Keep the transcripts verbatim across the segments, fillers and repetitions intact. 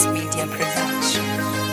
Beats Media Production.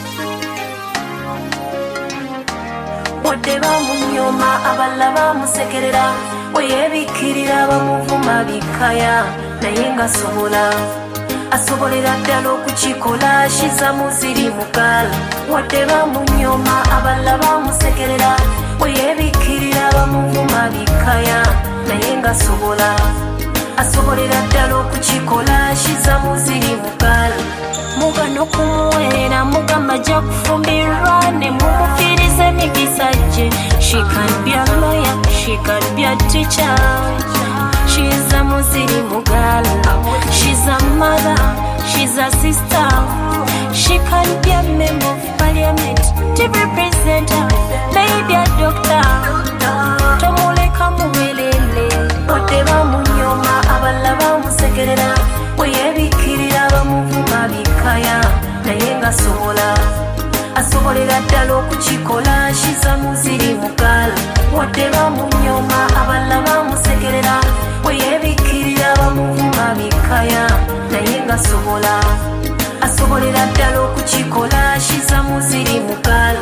Wadde bamunyoma abalala bamusekerera weyebikirira bamuvuma bikaya naye nga asobola asobolera ddala okukikola shiza muziri mugala. Wadde bamunyoma abalala bamusekerera weyebikirira bamuvuma bikaya naye nga asobola asobolera ddala okukikola shiza muziri mugala. Mugano kumuweerera mugamba ajja kufumbirwa ne mumufiriza emikisa gye. She can be a lawyer, she can be a teacher. She's a muziri mugala. She's a mother, she's a sister. She can be a member of parliament, T V presenter, maybe a doctor. Tomuleka muwelele. Wadde bamunyoma abalala bamusekerera weyebikirira bamuvuma bikaya naye nga asobola asobolera ddala okukikola shiza muziri mugala. Wadde bamunyoma abalala bamusekerera weyebikirira bamuvuma bikaya naye nga asobola asobolera ddala okukikola shiza muziri mugala.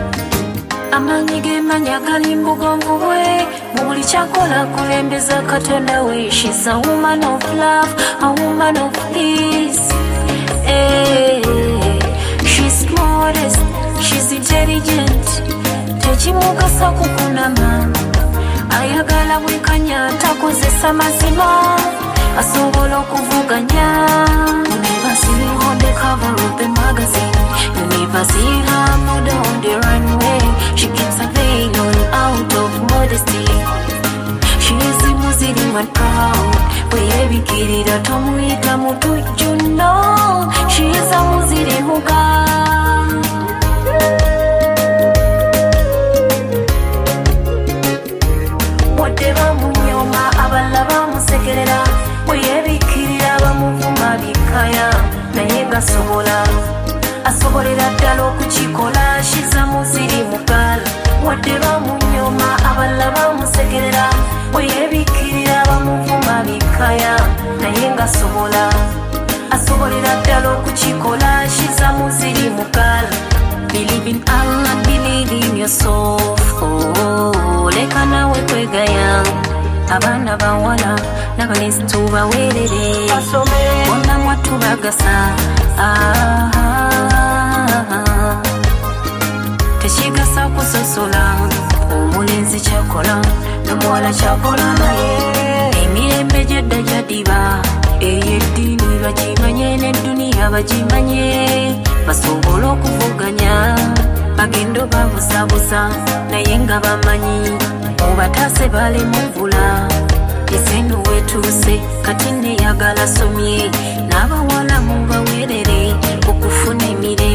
Amanyi gemanya gali mbugonvu bwe mu buli kyakola kulembeza Katonda we. She's a woman of love, a woman of peace. Hey, she's modest, she's intelligent. Tekimugasa kukunama, ayagala bwekanya takozesa mazima, asobola okuvuganya. You never see her on the cover of the magazine, you never see her model on the runway. She keeps her veil on out of modesty. She is muziri and proud. Weyebikirira tomuyiga mutujju, no. She is a muziri mugala. Wadde bamunyoma abalala bamusekerera weyebikirira bamuvuma bikaya naye nga asobola asobolera ddala okukikola shiza muziri mugala. Wadde bamunyoma abalala bamusekerera weyebikirira bamuvuma bikaya naye nga asobola asobolera ddala okukikola shiza muziri mugala. Believe in Allah, believe in yourself. Oh, leka nawe kwegaya abaana bawala n'abalenzi tubaweerere bonna mwattu bagasa. Tekigasa kusosola omulenzi kyakola n'omuwala kyakola naye. Emirembe gy'edda gyaddiba ey'eddiini bagimanye n'edduniya bagimanye, basobola okuvuganya bagendo babuzabuza naye nga bamanyi mubataase balemuvula. Esenu wetuuse kati neyagala somye n'abawala mubaweerere okufuna emirembe.